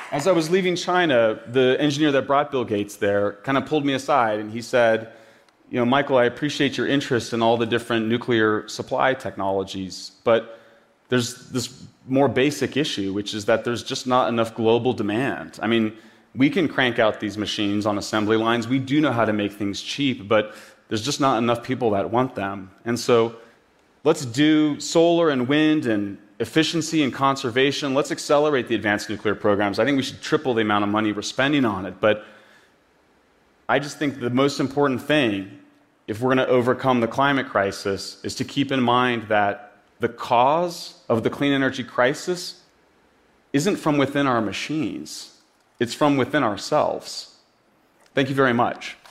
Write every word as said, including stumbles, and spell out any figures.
As I was leaving China, the engineer that brought Bill Gates there kind of pulled me aside and he said, you know, Michael, I appreciate your interest in all the different nuclear supply technologies, but there's this more basic issue, which is that there's just not enough global demand. I mean, we can crank out these machines on assembly lines. We do know how to make things cheap, but there's just not enough people that want them. And so let's do solar and wind and efficiency and conservation. Let's accelerate the advanced nuclear programs. I think we should triple the amount of money we're spending on it. But I just think the most important thing, if we're going to overcome the climate crisis, is to keep in mind that the cause of the clean energy crisis isn't from within our machines. It's from within ourselves. Thank you very much.